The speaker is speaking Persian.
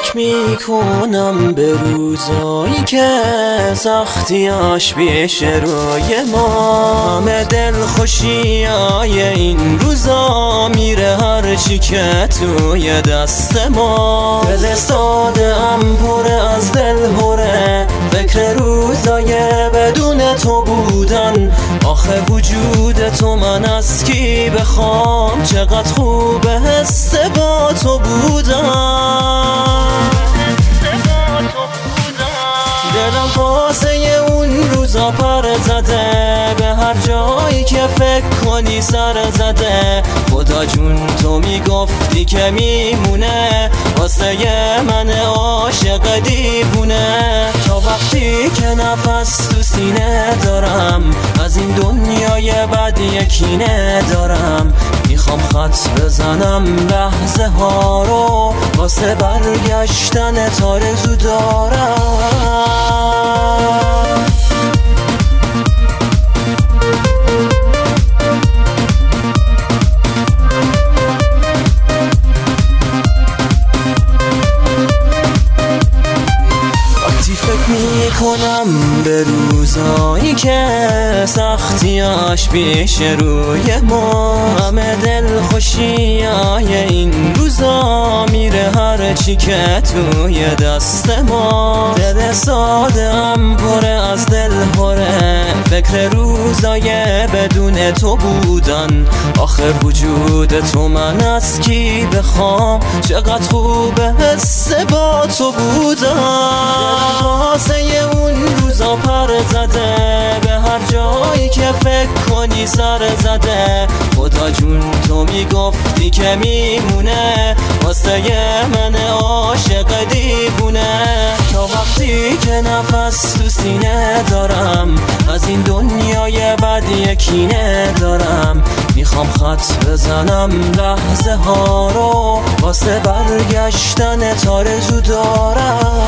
فکر میکنم به روزایی که سختیاش پیش روی ما، همه دلخوشیای این روزا میره هرچی که توی دست ما. دل ساده‌ام پر از دلهوره، فکر روزای بدون تو بودن. آخه وجود تو من از کی بخوام، چقدر خوبه حس با تو بودن. دلم واسه اون روزا پر زده، به هر جایی که فکر کنی سر زده. خدا جون تو میگفتی که میمونه واسه من عاشق دیوونه. تا وقتی که نفس تو سینه دارم، از این دنیای بد یکینه دارم. میخوام خط بزنم لحظه ها رو، واسه برگشتن آرزو دارم. میکنم به روزایی که سختیاش پیش روی ما، همه دلخوشیای این روزا میره هرچی که توی دست ما. دل ساده‌ام پر از دلهوره، فکر روزای بدون تو بودن. آخه وجود تو من از کی بخوام، چقدر خوبه حس با تو بودن. واسه اون روزا پر زده، به هر جایی که فکر کنی سر زده. خدا جون تو میگفتی که میمونه واسه من عاشق دیوونه. تا وقتی که نفس تو سینه دارم، از این دنیای بد یکینه دارم. میخوام خط بزنم لحظه ها رو، واسه برگشتن آرزو دارم.